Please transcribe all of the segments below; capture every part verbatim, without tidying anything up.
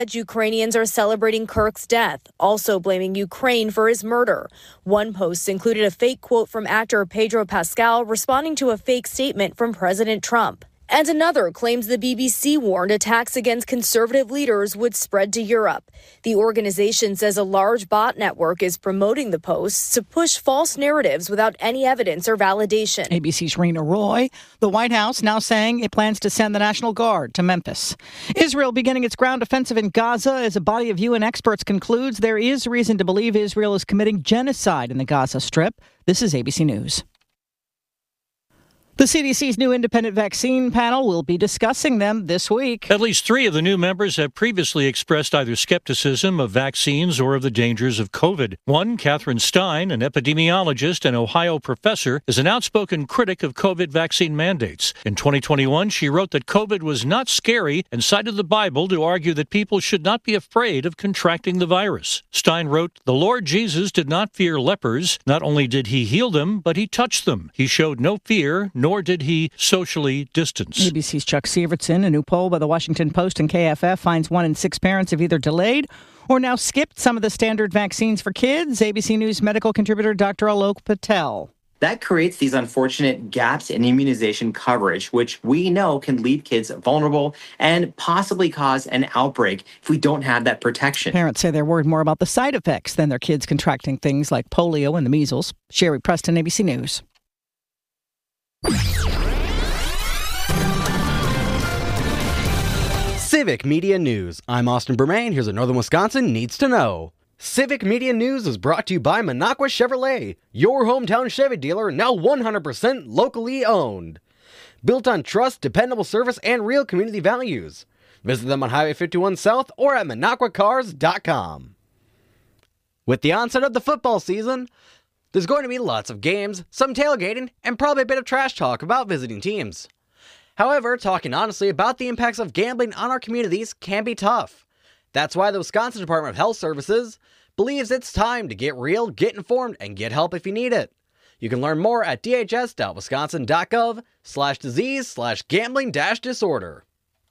Ukrainians are celebrating Kirk's death, also blaming Ukraine for his murder. One post included a fake quote from actor Pedro Pascal responding to a fake statement from President Trump. And another claims the B B C warned attacks against conservative leaders would spread to Europe. The organization says a large bot network is promoting the posts to push false narratives without any evidence or validation. A B C's Rena Roy. The White House now saying it plans to send the National Guard to Memphis. Israel beginning its ground offensive in Gaza as a body of U N experts concludes there is reason to believe Israel is committing genocide in the Gaza Strip. This is A B C News. The C D C's new independent vaccine panel will be discussing them this week. At least three of the new members have previously expressed either skepticism of vaccines or of the dangers of COVID. One, Catherine Stein, an epidemiologist and Ohio professor, is an outspoken critic of COVID vaccine mandates. In twenty twenty-one, she wrote that COVID was not scary and cited the Bible to argue that people should not be afraid of contracting the virus. Stein wrote, "The Lord Jesus did not fear lepers. Not only did he heal them, but he touched them. He showed no fear, nor Nor did he socially distance." A B C's Chuck Sievertson. A new poll by the Washington Post and K F F finds one in six parents have either delayed or now skipped some of the standard vaccines for kids. A B C News medical contributor Doctor Alok Patel. That creates these unfortunate gaps in immunization coverage, which we know can leave kids vulnerable and possibly cause an outbreak if we don't have that protection. Parents say they're worried more about the side effects than their kids contracting things like polio and the measles. Sherry Preston, A B C News. Civic Media News. I'm Austin Bermain. Here's what Northern Wisconsin needs to know. Civic Media News is brought to you by Minocqua Chevrolet, your hometown Chevy dealer, now one hundred percent locally owned. Built on trust, dependable service, and real community values. Visit them on Highway fifty-one South or at minocqua cars dot com. With the onset of the football season, there's going to be lots of games, some tailgating, and probably a bit of trash talk about visiting teams. However, talking honestly about the impacts of gambling on our communities can be tough. That's why the Wisconsin Department of Health Services believes it's time to get real, get informed, and get help if you need it. You can learn more at dhs.wisconsin.gov slash disease slash gambling dash disorder.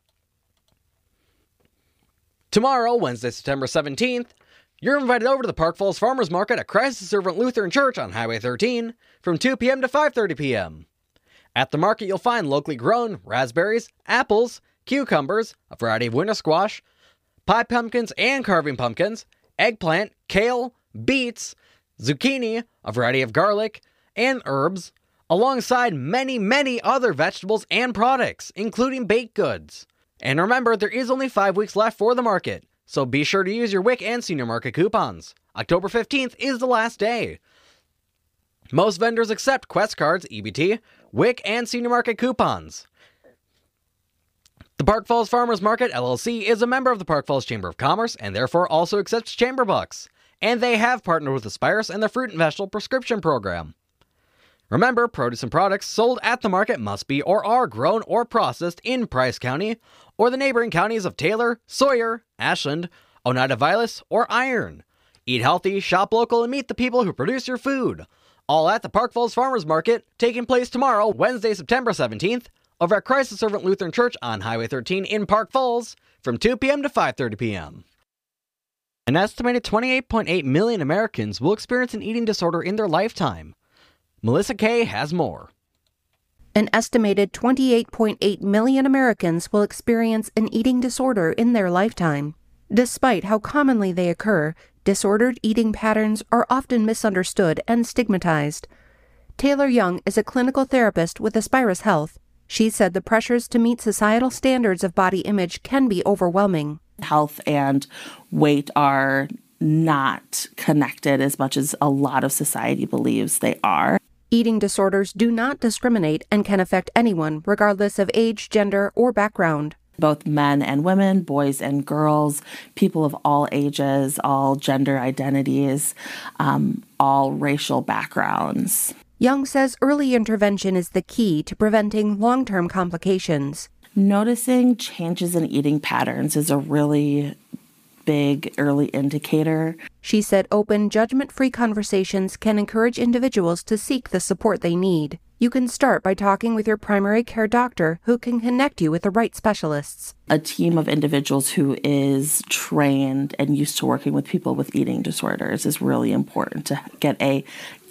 Tomorrow, Wednesday, September seventeenth, you're invited over to the Park Falls Farmers Market at Christ the Servant Lutheran Church on Highway thirteen from two p.m. to five thirty p.m. At the market, you'll find locally grown raspberries, apples, cucumbers, a variety of winter squash, pie pumpkins and carving pumpkins, eggplant, kale, beets, zucchini, a variety of garlic, and herbs, alongside many, many other vegetables and products, including baked goods. And remember, there is only five weeks left for the market, so be sure to use your W I C and Senior Market coupons. October fifteenth is the last day. Most vendors accept Quest cards, E B T, W I C, and Senior Market coupons. The Park Falls Farmers Market, L L C, is a member of the Park Falls Chamber of Commerce and therefore also accepts chamber bucks. And they have partnered with Aspirus and the Fruit and Vegetable Prescription Program. Remember, produce and products sold at the market must be or are grown or processed in Price County or the neighboring counties of Taylor, Sawyer, Ashland, Oneida Vilas, or Iron. Eat healthy, shop local, and meet the people who produce your food. All at the Park Falls Farmers Market, taking place tomorrow, Wednesday, September seventeenth, over at Christ the Servant Lutheran Church on Highway thirteen in Park Falls from two p.m. to five thirty p.m. An estimated twenty-eight point eight million Americans will experience an eating disorder in their lifetime. Melissa Kay has more. An estimated twenty-eight point eight million Americans will experience an eating disorder in their lifetime. Despite how commonly they occur, disordered eating patterns are often misunderstood and stigmatized. Taylor Young is a clinical therapist with Aspirus Health. She said the pressures to meet societal standards of body image can be overwhelming. Health and weight are not connected as much as a lot of society believes they are. Eating disorders do not discriminate and can affect anyone, regardless of age, gender, or background. Both men and women, boys and girls, people of all ages, all gender identities, um, all racial backgrounds. Young says early intervention is the key to preventing long-term complications. Noticing changes in eating patterns is a really big early indicator. She said open, judgment-free conversations can encourage individuals to seek the support they need. You can start by talking with your primary care doctor, who can connect you with the right specialists. A team of individuals who is trained and used to working with people with eating disorders is really important to get a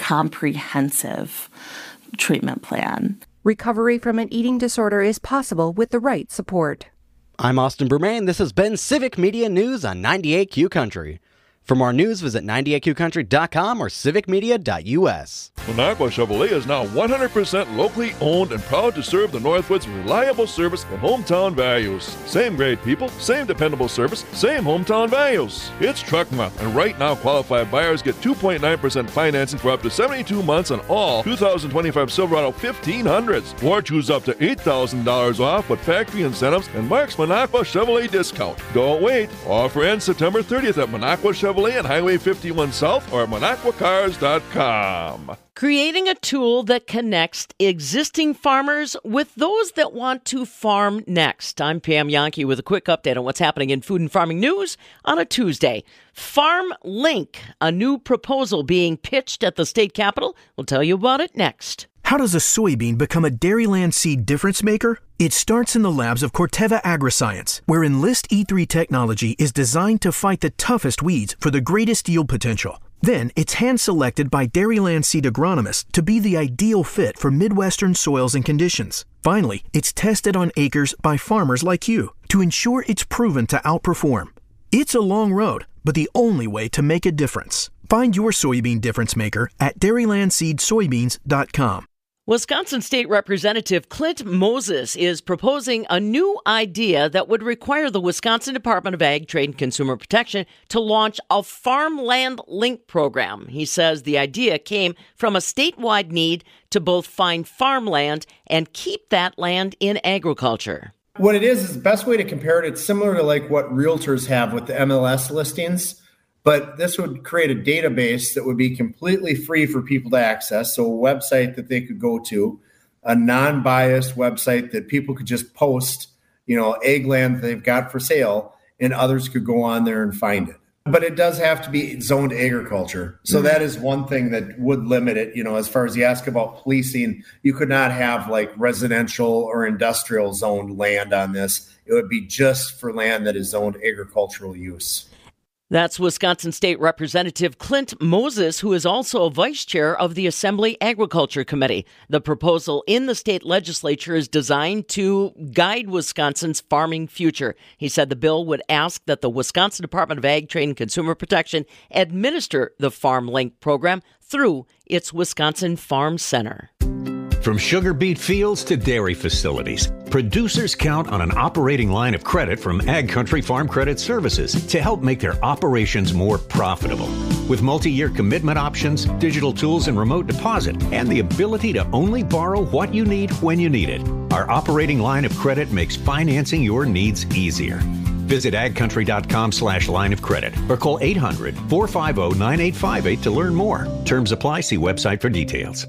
comprehensive treatment plan. Recovery from an eating disorder is possible with the right support. I'm Austin Bermain. This has been Civic Media News on ninety-eight Q Country. For more news, visit ninety-eight q country dot com or civic media dot u s. Minocqua Chevrolet is now one hundred percent locally owned and proud to serve the Northwoods' reliable service and hometown values. Same great people, same dependable service, same hometown values. It's Truck Month, and right now qualified buyers get two point nine percent financing for up to seventy-two months on all two thousand twenty-five Silverado fifteen hundreds. Or choose up to eight thousand dollars off with factory incentives and Mark's Minocqua Chevrolet discount. Don't wait. Offer ends September thirtieth at Minocqua Chevrolet and Highway fifty-one South or minocqua cars dot com. Creating a tool that connects existing farmers with those that want to farm next. I'm Pam Yankee with a quick update on what's happening in food and farming news on a Tuesday. Farm Link, a new proposal being pitched at the state capitol. We'll tell you about it next. How does a soybean become a Dairyland seed difference maker? It starts in the labs of Corteva Agriscience, where Enlist E three technology is designed to fight the toughest weeds for the greatest yield potential. Then it's hand-selected by Dairyland seed agronomists to be the ideal fit for Midwestern soils and conditions. Finally, it's tested on acres by farmers like you to ensure it's proven to outperform. It's a long road, but the only way to make a difference. Find your soybean difference maker at dairyland seed soybeans dot com. Wisconsin State Representative Clint Moses is proposing a new idea that would require the Wisconsin Department of Ag, Trade, and Consumer Protection to launch a Farmland Link program. He says the idea came from a statewide need to both find farmland and keep that land in agriculture. What it is is the best way to compare it. It's similar to like what realtors have with the M L S listings. But this would create a database that would be completely free for people to access. So a website that they could go to, a non-biased website that people could just post, you know, ag land that they've got for sale, and others could go on there and find it. But it does have to be zoned agriculture. So mm-hmm. that is one thing that would limit it. You know, as far as you ask about policing, you could not have like residential or industrial zoned land on this. It would be just for land that is zoned agricultural use. That's Wisconsin State Representative Clint Moses, who is also a vice chair of the Assembly Agriculture Committee. The proposal in the state legislature is designed to guide Wisconsin's farming future. He said the bill would ask that the Wisconsin Department of Ag, Trade, and Consumer Protection administer the Farm Link program through its Wisconsin Farm Center. From sugar beet fields to dairy facilities, producers count on an operating line of credit from Ag Country Farm Credit Services to help make their operations more profitable. With multi-year commitment options, digital tools and remote deposit, and the ability to only borrow what you need when you need it, our operating line of credit makes financing your needs easier. Visit agcountry.com slash line of credit or call eight hundred, four five zero, nine eight five eight to learn more. Terms apply. See website for details.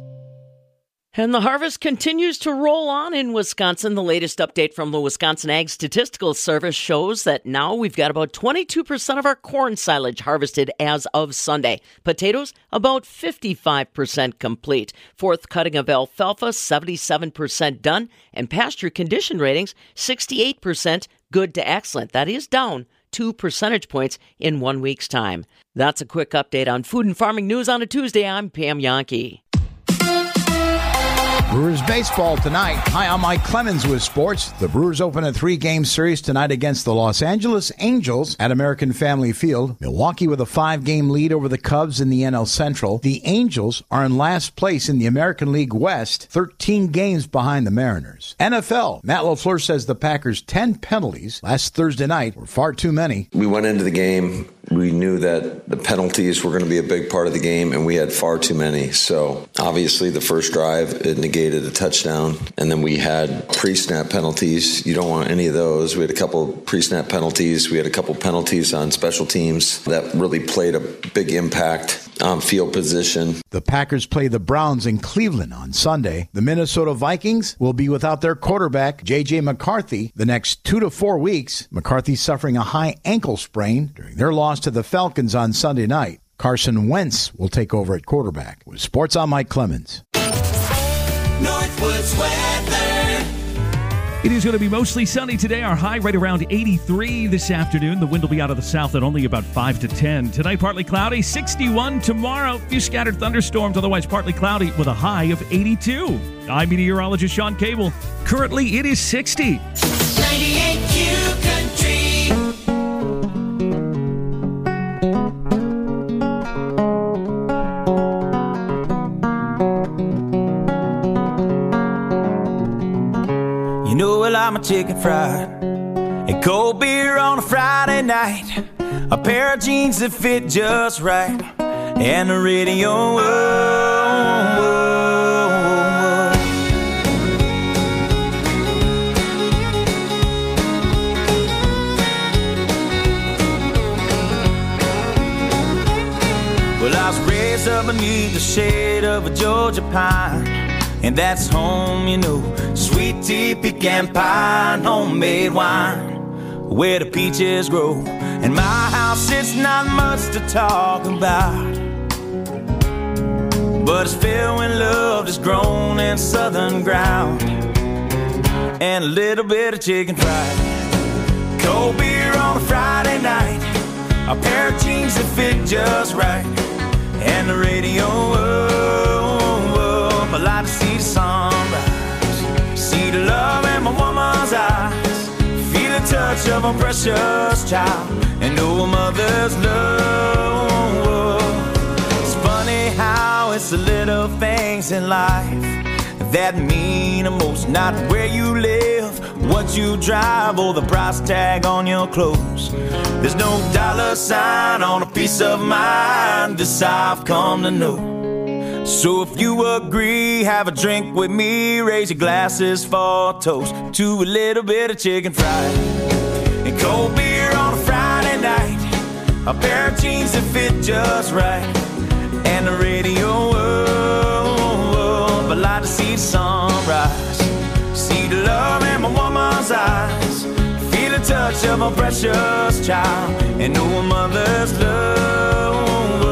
And the harvest continues to roll on in Wisconsin. The latest update from the Wisconsin Ag Statistical Service shows that now we've got about twenty-two percent of our corn silage harvested as of Sunday. Potatoes, about fifty-five percent complete. Fourth cutting of alfalfa, seventy-seven percent done. And pasture condition ratings, sixty-eight percent good to excellent. That is down two percentage points in one week's time. That's a quick update on food and farming news on a Tuesday. I'm Pam Yankee. Brewers baseball tonight. Hi, I'm Mike Clemens with sports. The Brewers open a three-game series tonight against the Los Angeles Angels at American Family Field. Milwaukee with a five-game lead over the Cubs in the N L Central. The Angels are in last place in the American League West, thirteen games behind the Mariners. N F L. Matt LaFleur says the Packers' ten penalties last Thursday night were far too many. We went into the game. We knew that the penalties were going to be a big part of the game, and we had far too many. So obviously the first drive, it negated a touchdown, and then we had pre-snap penalties. You don't want any of those. We had a couple pre-snap penalties. We had a couple penalties on special teams that really played a big impact um, field position. The Packers play the Browns in Cleveland on Sunday. The Minnesota Vikings will be without their quarterback, J J McCarthy, the next two to four weeks. McCarthy suffering a high ankle sprain during their loss to the Falcons on Sunday night. Carson Wentz will take over at quarterback. With Sports, I'm Mike Clemens. Northwoods weather. It is going to be mostly sunny today. Our high right around eighty-three this afternoon. The wind will be out of the south at only about five to ten. Tonight, partly cloudy, sixty-one. Tomorrow, a few scattered thunderstorms, otherwise partly cloudy with a high of eighty-two. I'm meteorologist Sean Cable. Currently, it is sixty. ninety-eight Q Country. You know, well, I'm a chicken fried and cold beer on a Friday night, a pair of jeans that fit just right, and the radio. Whoa, whoa, whoa. Well, I was raised up beneath the shade of a Georgia pine, and that's home, you know. Sweet tea, pecan pie, and homemade wine, where the peaches grow. In my house, it's not much to talk about, but it's filled when love is grown in southern ground, and a little bit of chicken fried, cold beer on a Friday night, a pair of jeans that fit just right, and the radio. Whoa, whoa, I like to see the sunrise, see the love in my woman's eyes, feel the touch of a precious child, and know a mother's love. It's funny how it's the little things in life that mean the most. Not where you live, what you drive, or the price tag on your clothes. There's no dollar sign on a piece of mind, this I've come to know. So if you agree, have a drink with me, raise your glasses for a toast to a little bit of chicken fried and cold beer on a Friday night, a pair of jeans that fit just right, and the radio. But I like to see the sunrise, see the love in my woman's eyes, feel the touch of a precious child, and know a mother's love.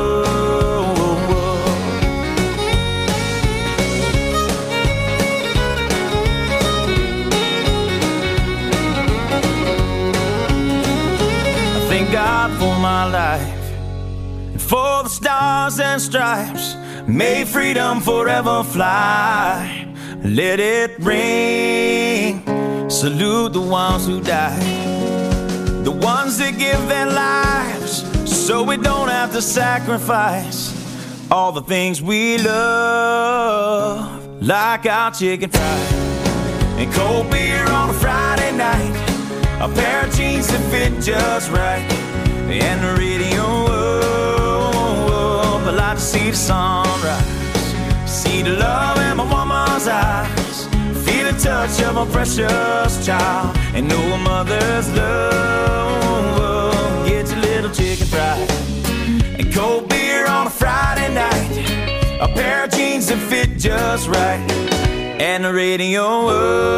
God for my life, and for the stars and stripes, may freedom forever fly. Let it ring, salute the ones who died, the ones that give their lives so we don't have to sacrifice all the things we love, like our chicken fried and cold beer on a Friday night, a pair of jeans that fit just right, and the radio. I like to see the sunrise, see the love in my woman's eyes, feel the touch of a precious child, and know a mother's love. Get your little chicken fried and cold beer on a Friday night, a pair of jeans that fit just right, and the radio.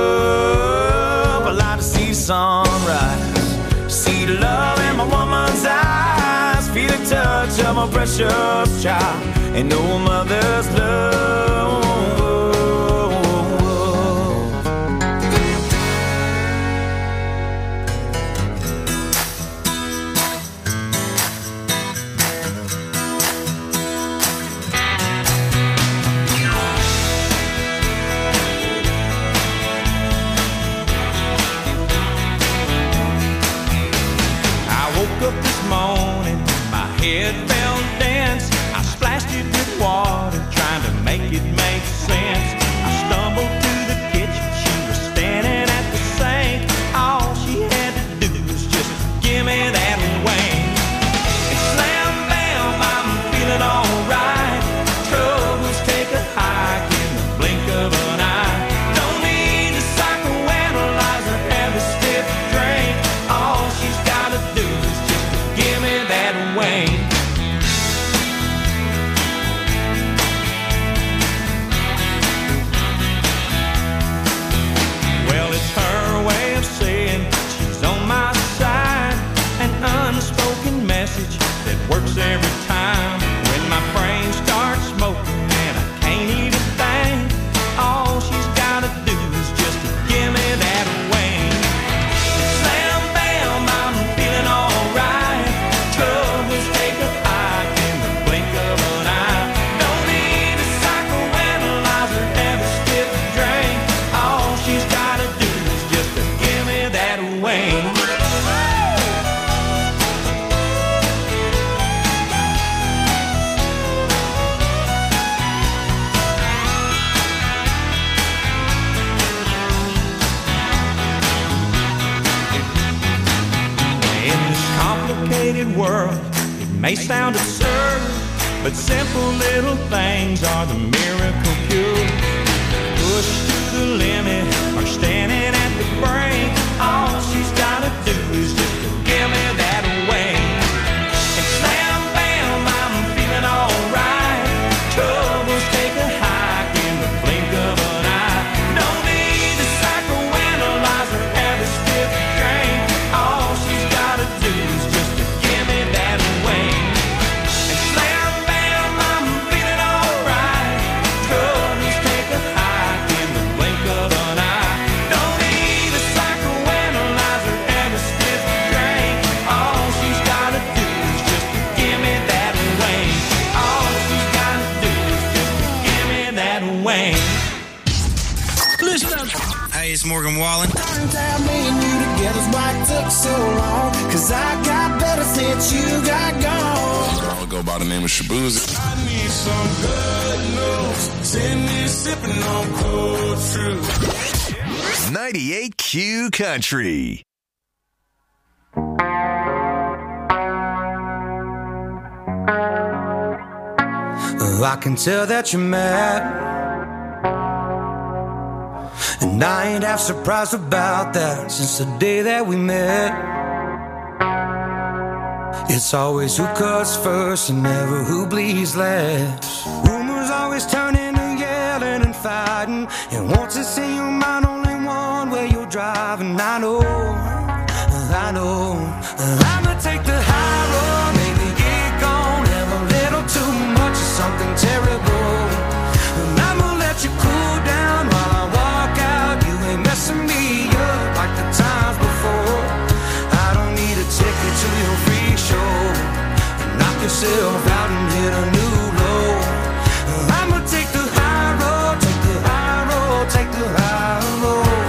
I like to see the sunrise, see the love in my woman's eyes, feel the touch of a precious child, and know a mother's love. Head felt dense, I splashed it with water, trying to make it make sense. I stumbled to the kitchen, she was standing at the sink. All she had to do was just give me that wing. And slam bam, I'm feeling alright. Troubles take a hike in the blink of an eye. Don't need to psychoanalyze or have a stiff drink. All she's gotta do is just give me that wing. complicated world. It may sound absurd, but simple little things are the miracle cure. Pushed to the limit or standing at the brink, all she's gotta do is just to give me that wing. And slam bam, I'm feeling alright. Troubles take a hike in the blink of an eye. No need to psychoanalyze or have a stiff drink. All she's gotta do is just to give me that wing. And slam bam, I'm feeling alright. Troubles take a hike in the blink of an eye. No need to psychoanalyze or have a stiff drink. All she's gotta do is just to give me that wing. All she's gotta do is just to give me that wing. Listen up. Hey, it's Morgan Wallen. Time me and you together's why it took so long. Cause I got better since you got gone. I'll go by the name of Shabuzi. I need some good news. Send me sipping on cold fruit. ninety-eight Q Country. I can tell that you're mad, and I ain't half surprised about that since the day that we met. It's always who cuts first and never who bleeds last. Rumors always turn into yelling and fighting, and once it's in your mind, only one way you're driving. I know, I know, I'ma take the high road, maybe get gone, have a little too much of something terrible. And I'ma let you cool down while I walk out. You ain't messing me up like the times before. I don't need a ticket to your free show. Knock yourself out and hit a new low. I'ma take the high road, take the high road, take the high road.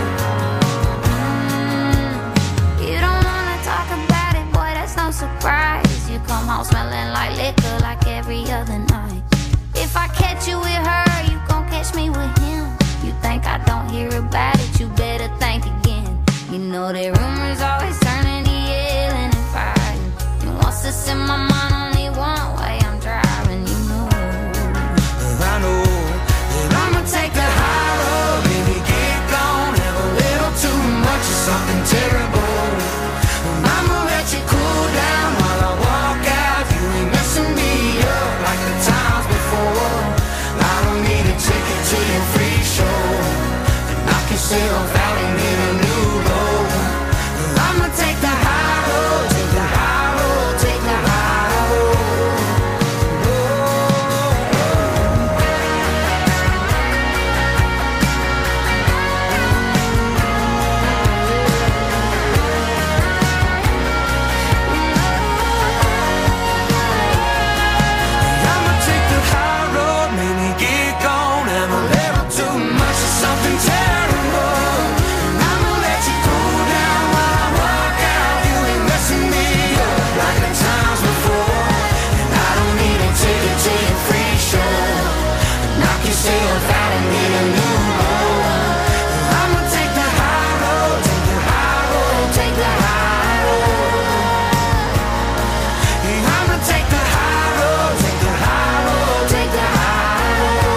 You don't wanna talk about it, boy, that's no surprise. You come home smelling like liquor like every other night. If I catch you with her, you gon' catch me with him. You think I don't hear about it, you better think again. You know that rumors always turn into yelling and fighting. And once it's in my mind, only one way I'm driving, you know. I know that I'ma take the high road, baby, get gone, have a little too much of something terrible. I'ma let you cool down while I walk out. You ain't messing me up like the times before. I don't need a ticket to your free show. Knock yourself out and hit a new low. I'ma take the high road, take the high road, take the high road. I'ma take the high road, maybe get gone, have a little too much of something terrible. And I'ma let you cool down while I walk out. You ain't messing me up like the times before. And I don't need a ticket to your free show. Knock yourself out and hit a new low. I'ma take the high road, take the high road, take the high road. I'ma take the high road, take the high road, take the high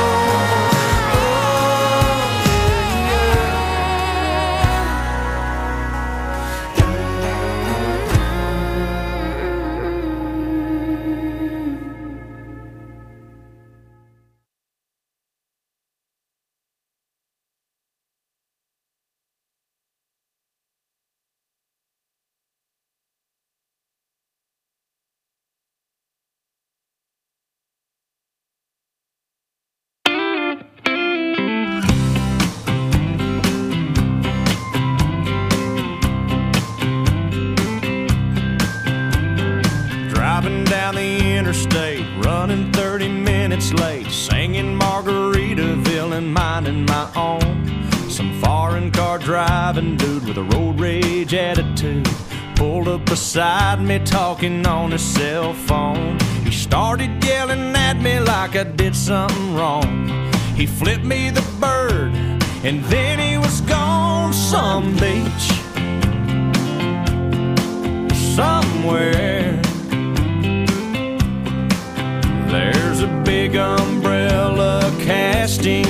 Driving down the interstate, running thirty minutes late, singing Margaritaville and minding my own. Some foreign car driving dude with a road rage attitude pulled up beside me talking on his cell phone. He started yelling at me like I did something wrong. He flipped me the bird and then he was gone. Some beach somewhere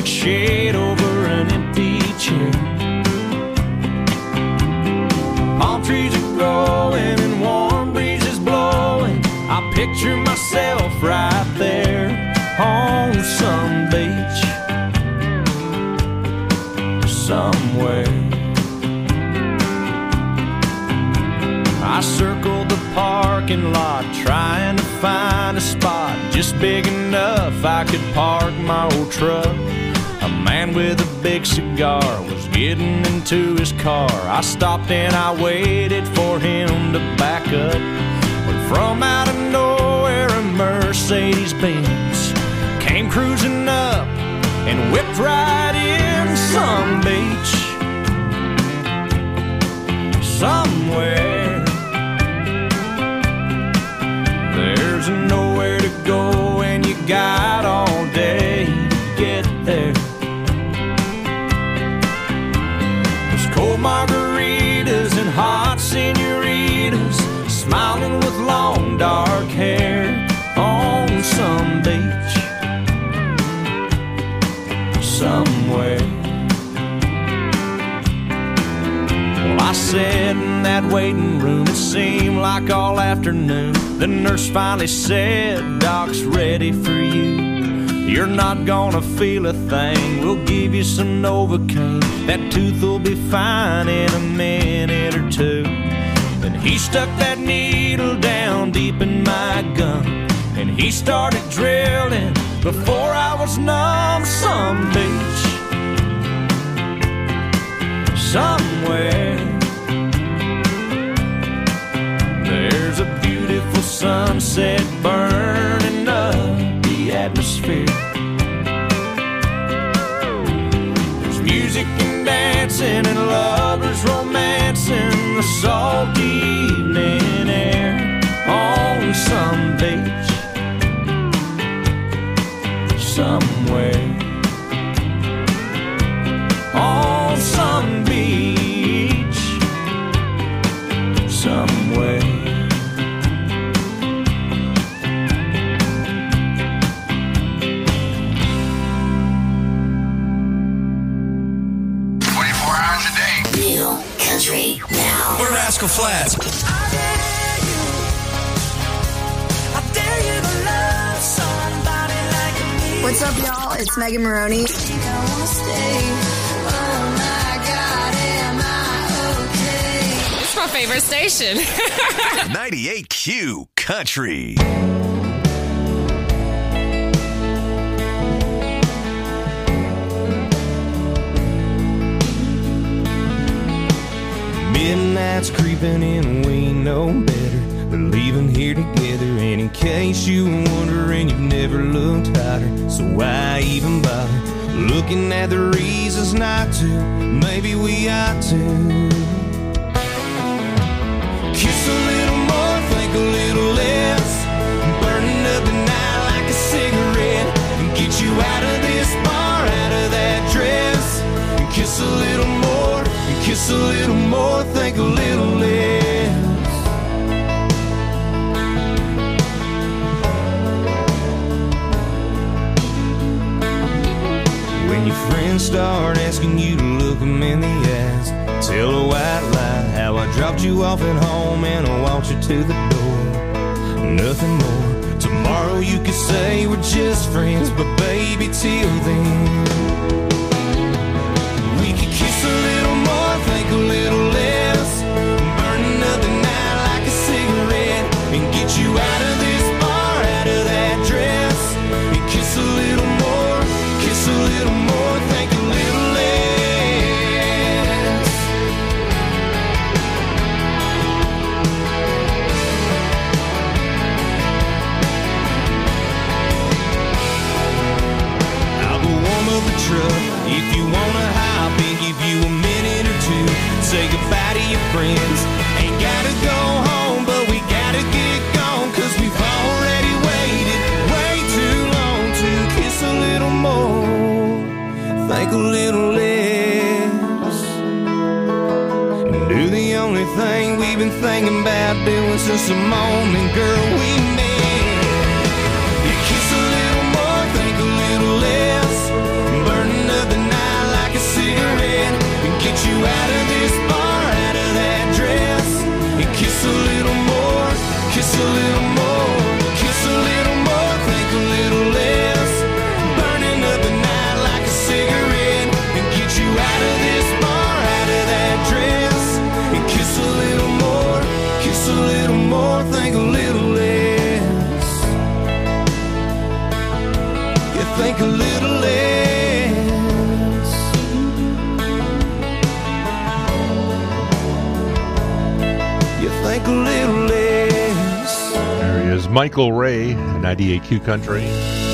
plastic shade over an empty chair. Palm trees are growing and warm breezes blowing. I picture myself right there on some beach somewhere. I circled the parking lot trying to find a spot just big enough I could park my old truck. A man with a big cigar was getting into his car. I stopped and I waited for him to back up. When from out of nowhere a Mercedes-Benz came cruising up and whipped right in some beach somewhere. There's nowhere to go and you got all day to get there. There's cold margaritas and hot senoritas smiling with long dark hair on some beach somewhere. Well, I sat in that waiting room, it seemed like all afternoon. The nurse finally said, "Doc's ready for you. You're not gonna feel a thing. We'll give you some Novocaine. That tooth will be fine in a minute or two." Then he stuck that needle down deep in my gum, and he started drilling before I was numb. Some beach somewhere. There's a beautiful sunset burning up the atmosphere. There's music and dancing and lovers romancing the salty evening air on some beach somewhere. On some beach somewhere. twenty-four hours a day. New Country Now. We're Rascal Flatts. What's up, y'all? It's Megan Maroney. It's my favorite station. ninety-eight Q Country. Midnight's creeping in, we know better. We're leaving here together, and in case you were wondering, you've never looked hotter. So why even bother looking at the reasons not to? Maybe we ought to kiss a little more, think a little less, burning up the night like a cigarette, and get you out of this bar, out of that dress, and kiss a little more, and kiss a little more, think a little less. When your friends start asking you to look them in the eyes, tell a white lie how I dropped you off at home and I walked you to the door. Nothing more. Tomorrow you could say we're just friends, but baby, till then we could kiss a little more, think a little less, burning up the night like a cigarette, and get you out of this bar, out of that dress, and kiss a little more, kiss a little more, think a little less. I'll go warm up the truck if you wanna hop in, give you a minute or two, say goodbye to your friends. Ain't gotta go home, but we gotta get gone, cause we've already waited way too long to kiss a little more, think a little less, and do the only thing we've been thinking about doing since the moment, girl, we met. You kiss a little more, think a little less, burning Michael Ray, ninety-eight Q Country.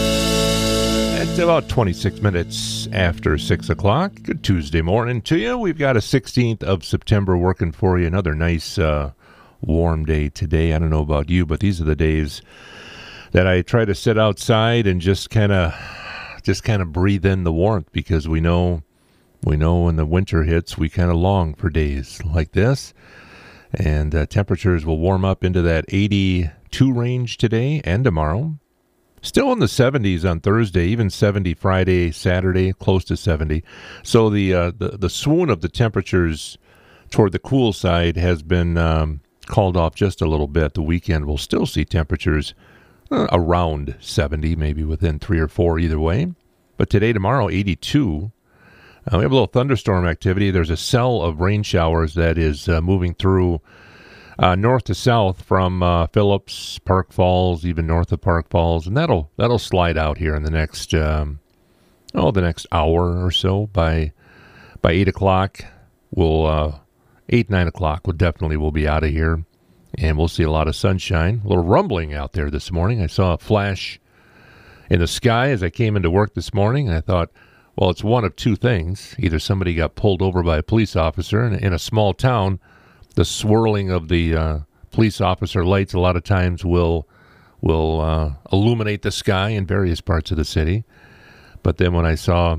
It's about twenty-six minutes after six o'clock. Good Tuesday morning to you. We've got a sixteenth of September working for you. Another nice uh, warm day today. I don't know about you, but these are the days that I try to sit outside and just kind of just kind of breathe in the warmth, because we know we know when the winter hits, we kind of long for days like this. And uh, temperatures will warm up into that eighty-two range today and tomorrow. Still in the seventies on Thursday, even seventy Friday, Saturday, close to seventy. So the uh, the, the swoon of the temperatures toward the cool side has been um, called off just a little bit. The weekend will still see temperatures uh, around seventy, maybe within three or four either way. But today, tomorrow, eighty-two. Uh, we have a little thunderstorm activity. There's a cell of rain showers that is uh, moving through Uh, north to south from uh, Phillips, Park Falls, even north of Park Falls, and that'll that'll slide out here in the next um, oh the next hour or so. By by eight o'clock, we'll uh, eight nine o'clock. We'll definitely will be out of here, and we'll see a lot of sunshine. A little rumbling out there this morning. I saw a flash in the sky as I came into work this morning, and I thought, well, it's one of two things: either somebody got pulled over by a police officer in, in a small town. The swirling of the uh, police officer lights a lot of times will will uh, illuminate the sky in various parts of the city. But then when I saw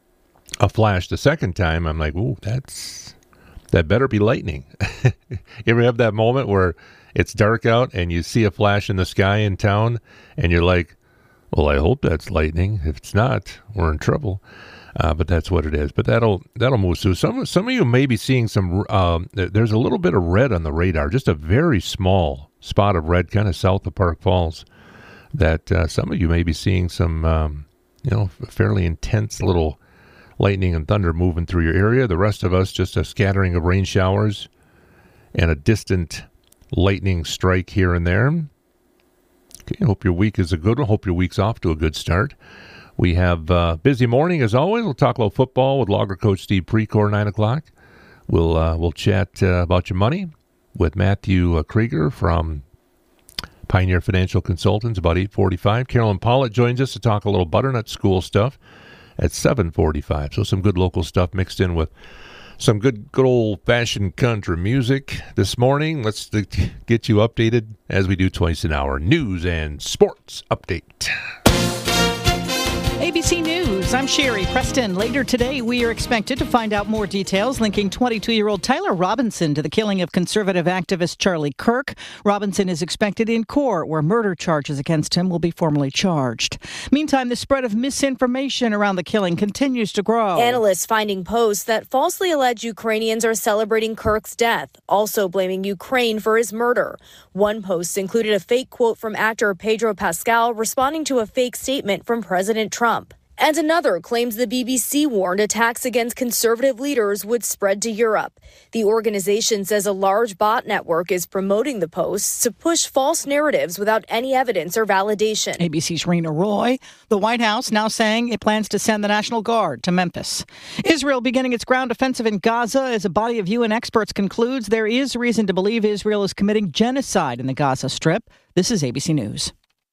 a flash the second time, I'm like, ooh, that's that better be lightning. You ever have that moment where it's dark out and you see a flash in the sky in town and you're like, well, I hope that's lightning. If it's not, we're in trouble. Uh, but that's what it is. But that'll that'll move through. Some some of you may be seeing some. Um, there's a little bit of red on the radar, just a very small spot of red, kind of south of Park Falls. That uh, some of you may be seeing some, um, you know, fairly intense little lightning and thunder moving through your area. The rest of us, just a scattering of rain showers and a distant lightning strike here and there. Okay, hope your week is a good one. Hope your week's off to a good start. We have a uh, busy morning, as always. We'll talk a little football with Logger coach Steve Precor, nine o'clock. We'll uh, we'll chat uh, about your money with Matthew uh, Krieger from Pioneer Financial Consultants, about eight forty-five. Carolyn Pollitt joins us to talk a little butternut school stuff at seven forty-five. So some good local stuff mixed in with some good, good old-fashioned country music this morning. Let's uh, get you updated, as we do twice an hour. News and sports update. A B C News, I'm Sherry Preston. Later today, we are expected to find out more details linking twenty-two-year-old Tyler Robinson to the killing of conservative activist Charlie Kirk. Robinson is expected in court, where murder charges against him will be formally charged. Meantime, the spread of misinformation around the killing continues to grow. Analysts finding posts that falsely allege Ukrainians are celebrating Kirk's death, also blaming Ukraine for his murder. One post included a fake quote from actor Pedro Pascal responding to a fake statement from President Trump. And another claims the B B C warned attacks against conservative leaders would spread to Europe. The organization says a large bot network is promoting the posts to push false narratives without any evidence or validation. A B C's Rena Roy. The White House now saying it plans to send the National Guard to Memphis. Israel beginning its ground offensive in Gaza as a body of U N experts concludes there is reason to believe Israel is committing genocide in the Gaza Strip. This is A B C News.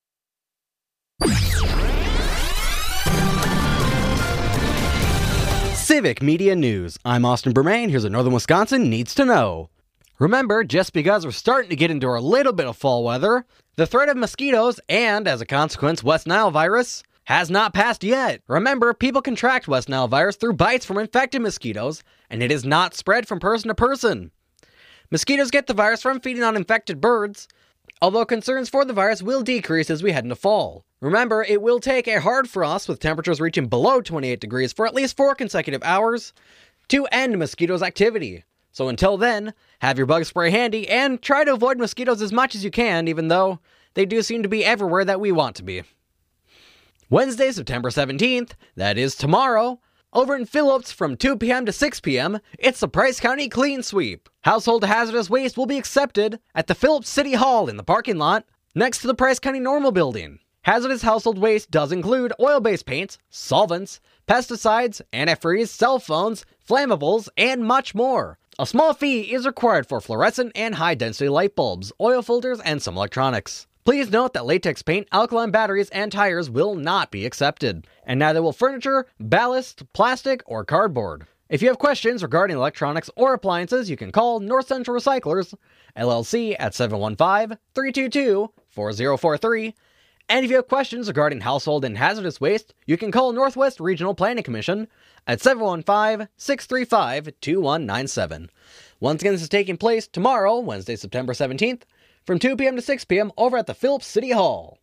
Civic Media News. I'm Austin Bermain. Here's what Northern Wisconsin needs to know. Remember, just because we're starting to get into a little bit of fall weather, the threat of mosquitoes and, as a consequence, West Nile virus has not passed yet. Remember, people contract West Nile virus through bites from infected mosquitoes, and it is not spread from person to person. Mosquitoes get the virus from feeding on infected birds, although concerns for the virus will decrease as we head into fall. Remember, it will take a hard frost with temperatures reaching below twenty-eight degrees for at least four consecutive hours to end mosquitoes' activity. So until then, have your bug spray handy and try to avoid mosquitoes as much as you can, even though they do seem to be everywhere that we want to be. Wednesday, September seventeenth, that is tomorrow, over in Phillips from two p.m. to six p.m., it's the Price County Clean Sweep. Household hazardous waste will be accepted at the Phillips City Hall in the parking lot next to the Price County Normal Building. Hazardous household waste does include oil-based paints, solvents, pesticides, antifreeze, cell phones, flammables, and much more. A small fee is required for fluorescent and high-density light bulbs, oil filters, and some electronics. Please note that latex paint, alkaline batteries, and tires will not be accepted, and neither will furniture, ballast, plastic, or cardboard. If you have questions regarding electronics or appliances, you can call North Central Recyclers, L L C at seven one five, three two two, four zero four three. And if you have questions regarding household and hazardous waste, you can call Northwest Regional Planning Commission at seven one five, six three five, two one nine seven. Once again, this is taking place tomorrow, Wednesday, September seventeenth, from two p.m. to six p.m. over at the Phillips City Hall.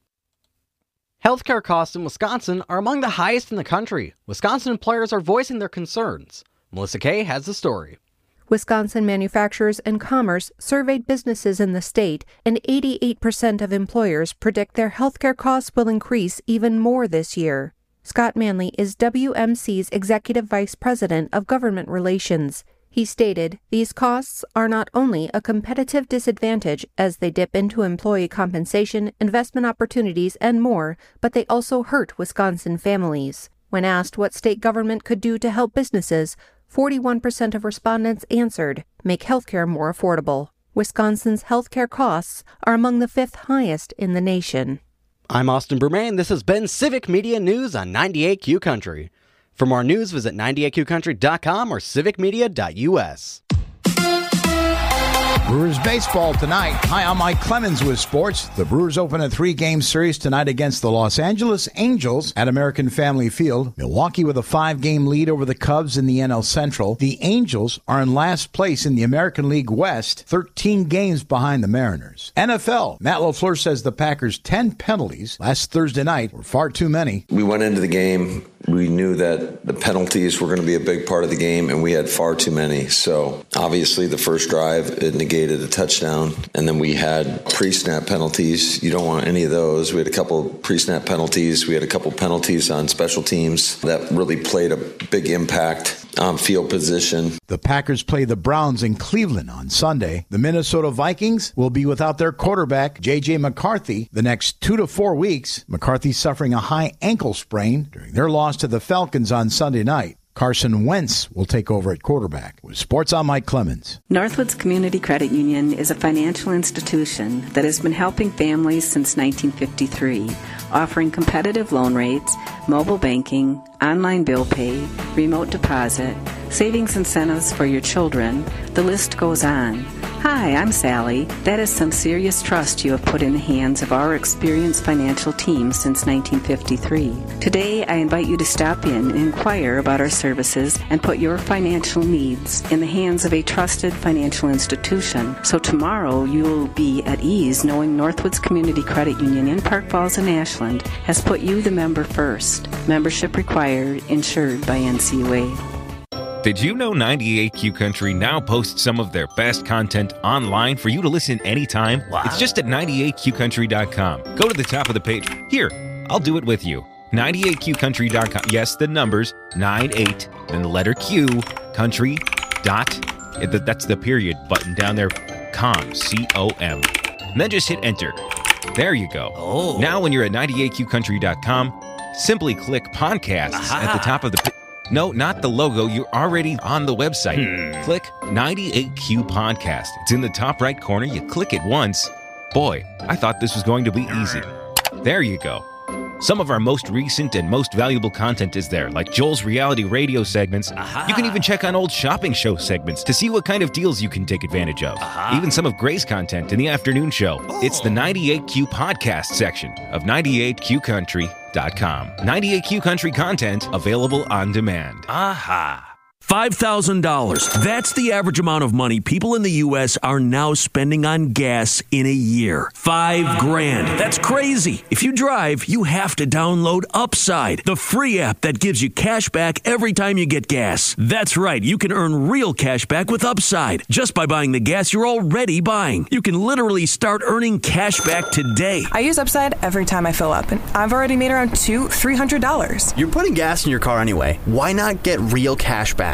Healthcare costs in Wisconsin are among the highest in the country. Wisconsin employers are voicing their concerns. Melissa Kay has the story. Wisconsin Manufacturers and Commerce surveyed businesses in the state, and eighty-eight percent of employers predict their healthcare costs will increase even more this year. Scott Manley is W M C's Executive Vice President of Government Relations. He stated, "These costs are not only a competitive disadvantage as they dip into employee compensation, investment opportunities, and more, but they also hurt Wisconsin families." When asked what state government could do to help businesses, forty-one percent of respondents answered, make healthcare more affordable. Wisconsin's healthcare costs are among the fifth highest in the nation. I'm Austin Bermain. This has been Civic Media News on ninety-eight Q Country. For more news, visit ninety-eight q country dot com or civic media dot u s. Brewers baseball tonight. Hi, I'm Mike Clemens with sports. The Brewers open a three-game series tonight against the Los Angeles Angels at American Family Field. Milwaukee with a five-game lead over the Cubs in the N L Central. The Angels are in last place in the American League West, thirteen games behind the Mariners. N F L. Matt LaFleur says the Packers' ten penalties last Thursday night were far too many. We went into the game. We knew that the penalties were going to be a big part of the game, and we had far too many. So obviously the first drive, it negated a touchdown, and then we had pre-snap penalties. You don't want any of those. We had a couple pre-snap penalties. We had a couple penalties on special teams that really played a big impact on field position. The Packers play the Browns in Cleveland on Sunday. The Minnesota Vikings will be without their quarterback, J J McCarthy, the next two to four weeks. McCarthy suffering a high ankle sprain during their loss to the Falcons on Sunday night. Carson Wentz will take over at quarterback. With Sports, I'm Mike Clemens. Northwoods Community Credit Union is a financial institution that has been helping families since nineteen fifty-three, offering competitive loan rates, mobile banking, online bill pay, remote deposit, savings incentives for your children. The list goes on. Hi, I'm Sally. That is some serious trust you have put in the hands of our experienced financial team since nineteen fifty-three. Today, I invite you to stop in and inquire about our services and put your financial needs in the hands of a trusted financial institution. So tomorrow, you will be at ease knowing Northwoods Community Credit Union in Park Falls and Ashland has put you, the member, first. Membership required, insured by N C U A. Did you know ninety-eight Q Country now posts some of their best content online for you to listen anytime? Wow. It's just at ninety-eight q country dot com. Go to the top of the page. Here, I'll do it with you. ninety-eight q country dot com. Yes, the numbers, ninety-eight, then the letter Q, country, dot, that's the period button down there, com, C O M. And then just hit enter. There you go. Oh. Now when you're at ninety-eight q country dot com, simply click podcasts Aha. at the top of the page. No, not the logo. You're already on the website. Hmm. Click ninety-eight Q Podcast. It's in the top right corner. You click it once. Boy, I thought this was going to be easy. There you go. Some of our most recent and most valuable content is there, like Joel's reality radio segments. Aha. You can even check on old shopping show segments to see what kind of deals you can take advantage of. Aha. Even some of Gray's content in the afternoon show. Oh. It's the ninety-eight Q Podcast section of ninety-eight q country dot com. ninety-eight Q Country content available on demand. Aha. five thousand dollars. That's the average amount of money people in the U S are now spending on gas in a year. Five grand. That's crazy. If you drive, you have to download Upside, the free app that gives you cash back every time you get gas. That's right. You can earn real cash back with Upside just by buying the gas you're already buying. You can literally start earning cash back today. I use Upside every time I fill up, and I've already made around two, three hundred dollars. You're putting gas in your car anyway. Why not get real cash back?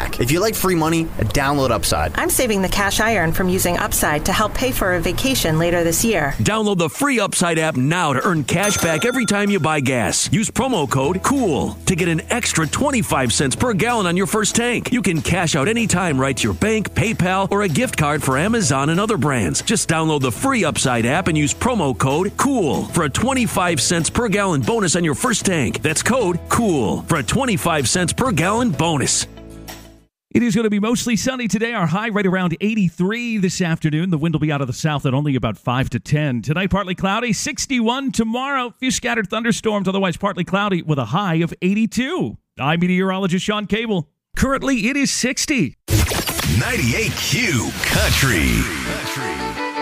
back. If you like free money, download Upside. I'm saving the cash I earn from using Upside to help pay for a vacation later this year. Download the free Upside app now to earn cash back every time you buy gas. Use promo code COOL to get an extra twenty-five cents per gallon on your first tank. You can cash out anytime right to your bank, PayPal, or a gift card for Amazon and other brands. Just download the free Upside app and use promo code COOL for a twenty-five cents per gallon bonus on your first tank. That's code COOL for a twenty-five cents per gallon bonus. It is going to be mostly sunny today. Our high right around eighty-three this afternoon. The wind will be out of the south at only about five to ten. Tonight, partly cloudy, sixty-one. Tomorrow, a few scattered thunderstorms, otherwise partly cloudy with a high of eighty-two. I'm meteorologist Sean Cable. Currently, it is sixty. ninety-eight Q Country. Country.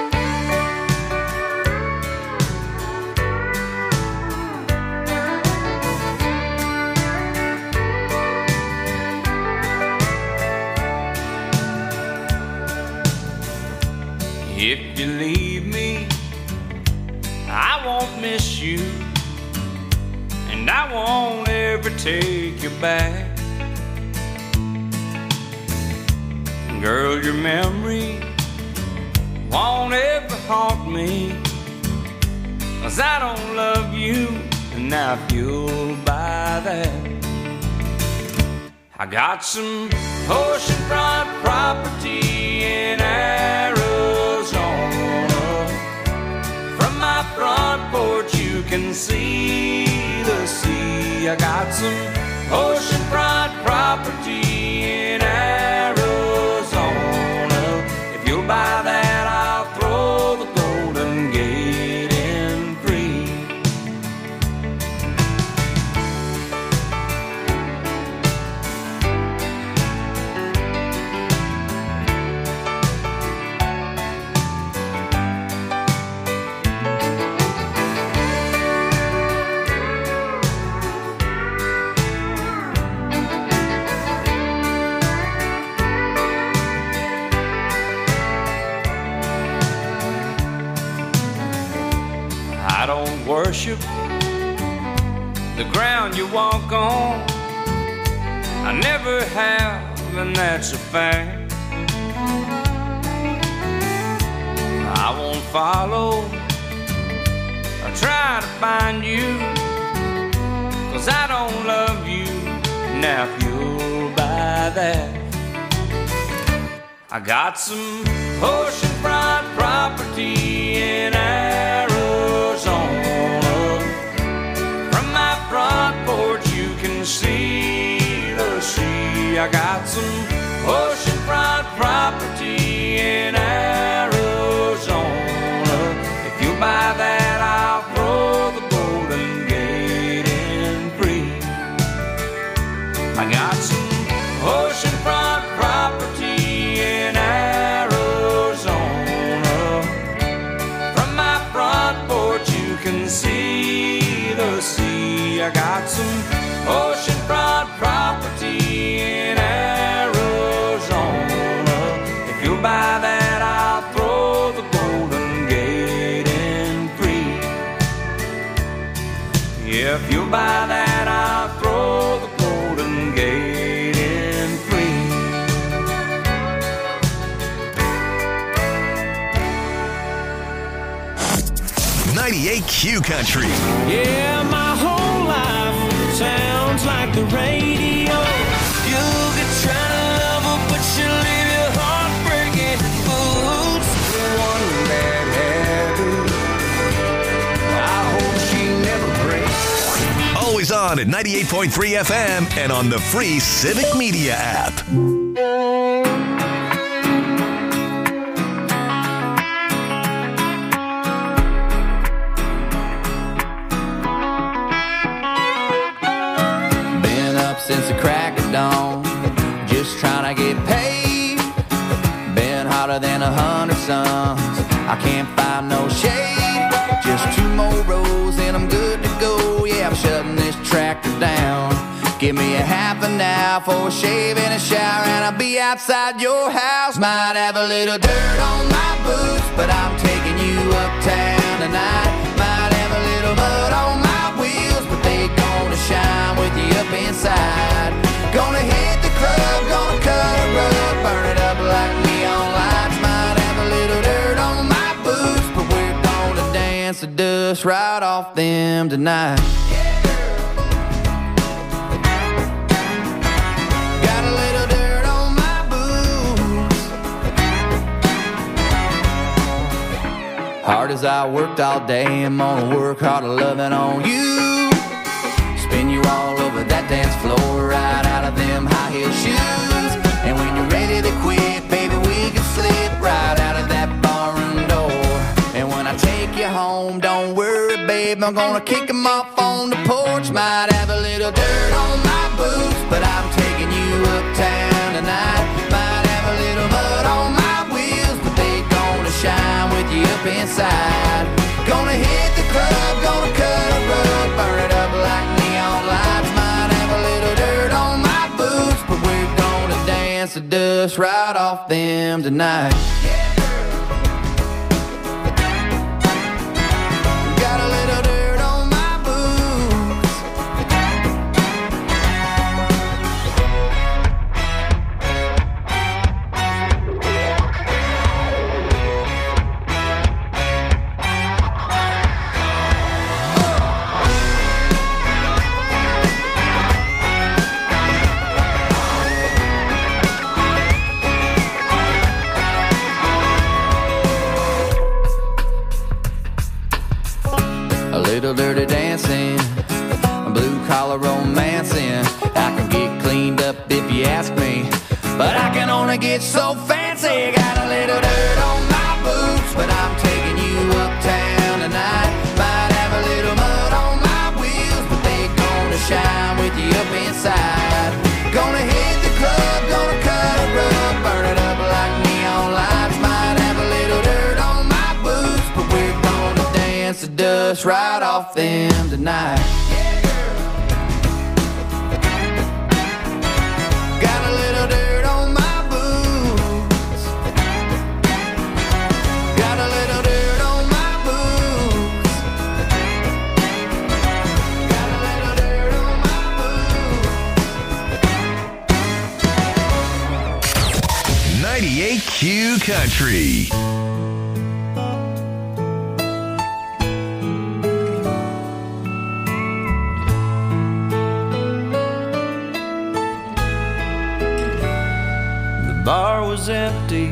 If you leave me, I won't miss you, and I won't ever take you back. Girl, your memory won't ever haunt me, 'cause I don't love you, and I feel by that. I got some oceanfront property in Arizona. From my front porch you can see the sea. I got some oceanfront property in Arizona. If you'll buy that, I'll throw the Golden Gate in free. I don't worship the ground you walk on. I never have, and that's a fact. I won't follow or try to find you, 'cause I don't love you. Now if you'll buy that, I got some oceanfront property in Arizona. From my front porch you can see the sea. I got some oceanfront property in Arizona. If you buy that, I'll throw the Golden Gate in free. I got some oceanfront property in Arizona. From my front porch you can see the sea. I got some oceanfront property in Arizona. If you'll buy that, I'll throw the Golden Gate in free. If you'll buy that, I'll throw the Golden Gate in free. ninety-eight Q Country. Yeah, my whole life sounds like the radio. You could try to love her, but she'll leave your heart breaking. Oops, one bad habit. I hope she never breaks. Always on at ninety-eight point three F M and on the free Civic Media app. Since the crack of dawn, just trying to get paid. Been hotter than a hundred suns. I can't find no shade. Just two more rows and I'm good to go. Yeah, I'm shutting this tractor down. Give me a half an hour for a shave and a shower, and I'll be outside your house. Might have a little dirt on my boots, but I'm taking you uptown tonight. Might have a little mud on my wheels, but they gonna shine with you up inside. Gonna hit the club, gonna cut dust right off them tonight. Got a little dirt on my boots. Hard as I worked all day, I'm gonna work harder loving on you. Spin you all over that dance floor, right out of them high heel shoes. And when you're ready to quit, baby, we can slip right out of that barroom door. And when I take you home, don't worry, babe, I'm gonna kick them off on the porch. Might have a little dirt on my boots, but I'm taking you uptown tonight. Might have a little mud on my wheels, but they gonna shine with you up inside. Gonna hit the club, gonna cut a rug, burn it up like neon lights. Might have a little dirt on my boots, but we're gonna dance the dust right off them tonight. Got a little dirt on my boots. A little dirty dancing, a blue collar romancing. I can get cleaned up if you ask me, but I can only get so fancy. Got a little dirt on my boots, but I'm taking you uptown tonight. Might have a little mud on my wheels, but they gonna shine with you up inside. Gonna hit the club, gonna cut a rug, burn it up like neon lights. Might have a little dirt on my boots, but we're gonna dance the dust right off them tonight. Got a little dirt on my boots. Got a little dirt on my boots. Got a little dirt on my boots. ninety-eight Q Country. The bar was empty.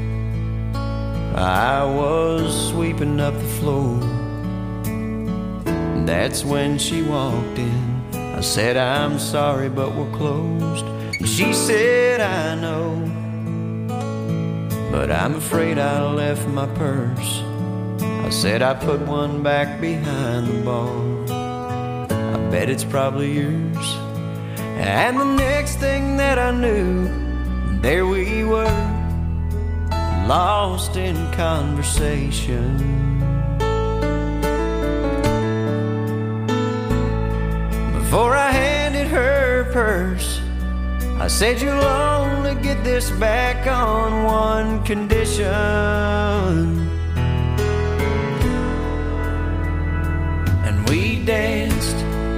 I was sweeping up the floor. That's when she walked in. I said, I'm sorry, but we're closed. And she said, I know, but I'm afraid I left my purse. I said, I put one back behind the bar. I bet it's probably yours. And the next thing that I knew, there we were, lost in conversation. Before I handed her her purse. I said, you'll only get this back on one condition. And we danced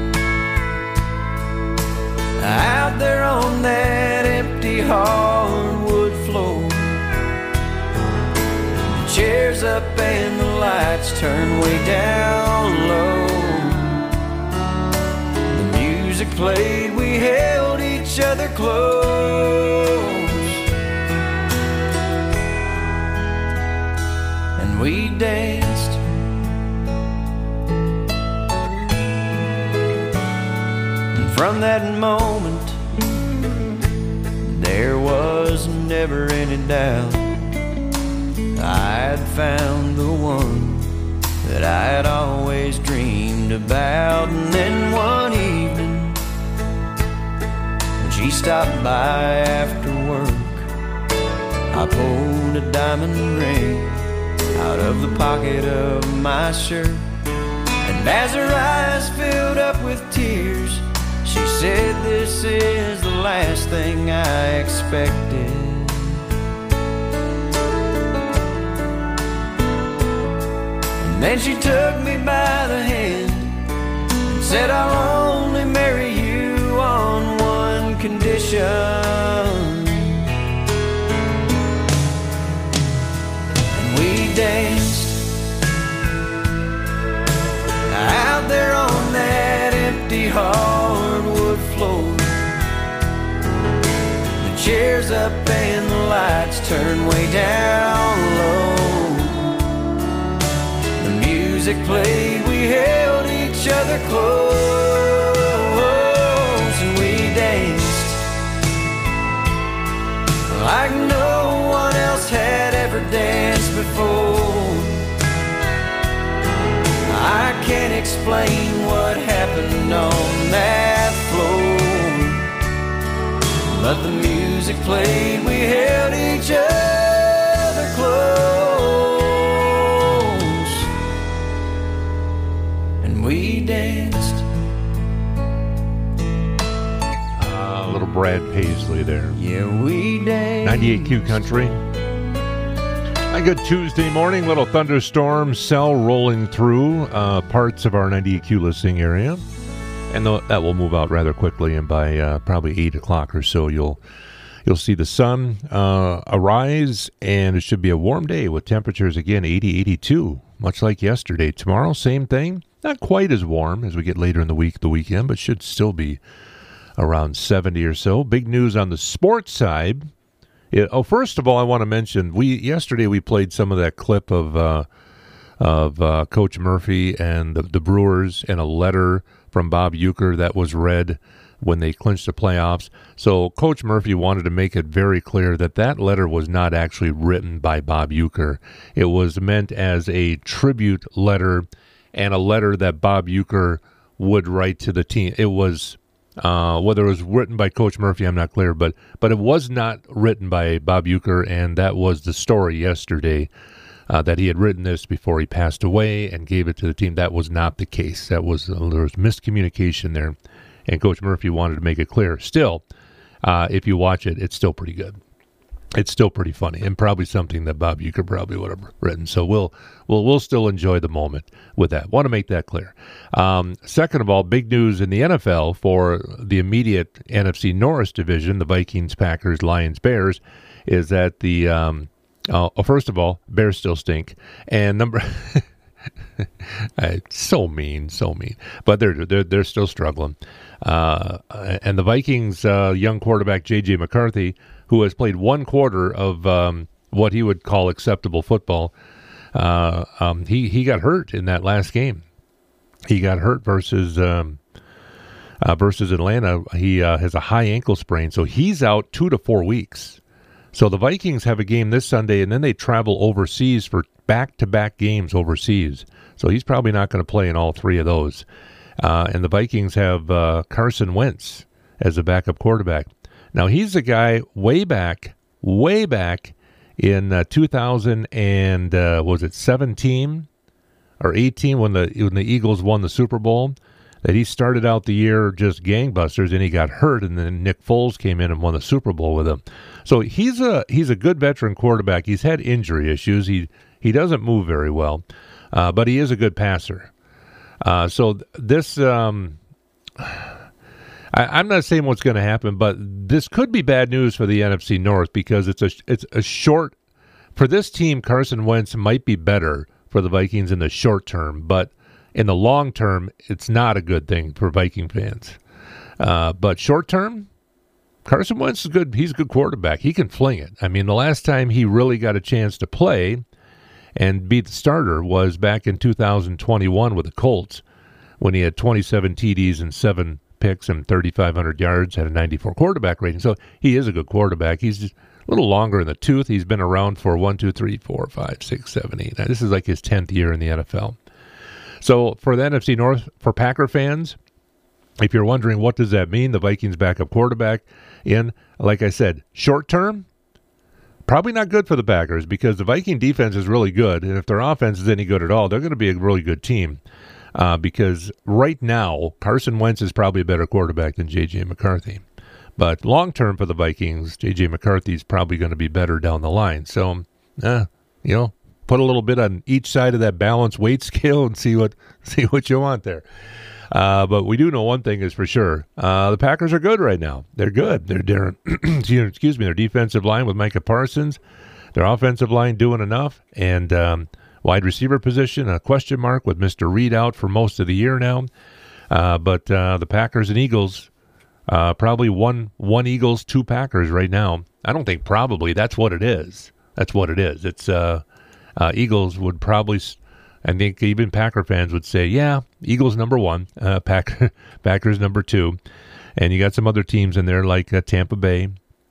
out there on that empty hardwood floor. The chairs up and the lights turned way down low. The music played, we held each other close, and we danced. And from that moment, there was never any doubt I'd found the one that I had always dreamed about. And then one evening, when she stopped by after work, I pulled a diamond ring out of the pocket of my shirt. And as her eyes filled up with tears, she said, this is the last thing I expected. Then she took me by the hand and said, I'll only marry you on one condition. And we danced empty hardwood floor. The chairs up and the lights turn way down low. The music played, we held each other close, and we danced like no one else had ever danced before. I can't explain what happened on that floor, but the music played, we held each other close, and we danced. Uh, little Brad Paisley there. Yeah, we danced. ninety-eight Q Country. A good Tuesday morning, little thunderstorm cell rolling through uh, parts of our ninety-eight Q listening area. And th- that will move out rather quickly, and by uh, probably eight o'clock or so, you'll you'll see the sun uh, arise, and it should be a warm day with temperatures, again, eighty, eighty-two, much like yesterday. Tomorrow, same thing. Not quite as warm as we get later in the week, the weekend, but should still be around seventy or so. Big news on the sports side. It, oh, first of all, I want to mention, we yesterday we played some of that clip of uh, of uh, Coach Murphy and the, the Brewers and a letter from Bob Uecker that was read when they clinched the playoffs. So Coach Murphy wanted to make it very clear that that letter was not actually written by Bob Uecker. It was meant as a tribute letter and a letter that Bob Uecker would write to the team. It was... Uh, whether it was written by Coach Murphy, I'm not clear, but but it was not written by Bob Uecker, and that was the story yesterday, uh, that he had written this before he passed away and gave it to the team. That was not the case. That was uh, there was miscommunication there, and Coach Murphy wanted to make it clear. Still, uh, if you watch it, it's still pretty good. It's still pretty funny, and probably something that Bob Uecker probably would have written. So we'll we'll we'll still enjoy the moment with that. Want to make that clear. Um, second of all, big news in the N F L for the immediate N F C North division, the Vikings, Packers, Lions, Bears, is that the um, uh, oh, first of all, Bears still stink, and number. so mean, so mean, but they're they're they're still struggling. Uh, and the Vikings' uh, young quarterback J J McCarthy, who has played one quarter of um, what he would call acceptable football, uh, um, he he got hurt in that last game. He got hurt versus um, uh, versus Atlanta. He uh, has a high ankle sprain, so he's out two to four weeks. So the Vikings have a game this Sunday, and then they travel overseas for back-to-back games overseas. So he's probably not going to play in all three of those. Uh, and the Vikings have uh, Carson Wentz as a backup quarterback. Now, he's a guy way back, way back in uh, two thousand and, uh, was it seventeen or eighteen when the when the Eagles won the Super Bowl, that he started out the year just gangbusters, and he got hurt, and then Nick Foles came in and won the Super Bowl with him. So he's a he's a good veteran quarterback. He's had injury issues. He he doesn't move very well, uh, but he is a good passer. Uh, so this, um, I, I'm not saying what's going to happen, but this could be bad news for the N F C North because it's a it's a short for this team. Carson Wentz might be better for the Vikings in the short term, but in the long term, it's not a good thing for Viking fans. Uh, but short term, Carson Wentz is good. He's a good quarterback. He can fling it. I mean, the last time he really got a chance to play and be the starter was back in two thousand twenty-one with the Colts when he had twenty-seven T Ds and seven picks and thirty-five hundred yards, had a ninety-four quarterback rating. So he is a good quarterback. He's just a little longer in the tooth. He's been around for one, two, three, four, five, six, seven, eight. Now, this is like his tenth year in the N F L. So for the N F C North, for Packer fans, if you're wondering what does that mean, the Vikings backup quarterback in, like I said, short term, probably not good for the Packers because the Viking defense is really good, and if their offense is any good at all, they're going to be a really good team uh, because right now, Carson Wentz is probably a better quarterback than J J McCarthy. But long term for the Vikings, J J McCarthy is probably going to be better down the line. So, uh, you know, put a little bit on each side of that balanced weight scale and see what see what you want there. Uh, but we do know one thing is for sure. Uh, the Packers are good right now. They're good. They're, they're excuse me, their defensive line with Micah Parsons, their offensive line doing enough, and um, wide receiver position, a question mark with Mister Reed out for most of the year now. Uh, but uh, the Packers and Eagles, uh, probably one one Eagles, two Packers right now. I don't think probably. That's what it is. That's what it is. It's uh, uh, Eagles would probably, I think even Packer fans would say, yeah, Eagles number one, uh, Pack, Packers number two. And you got some other teams in there like uh, Tampa Bay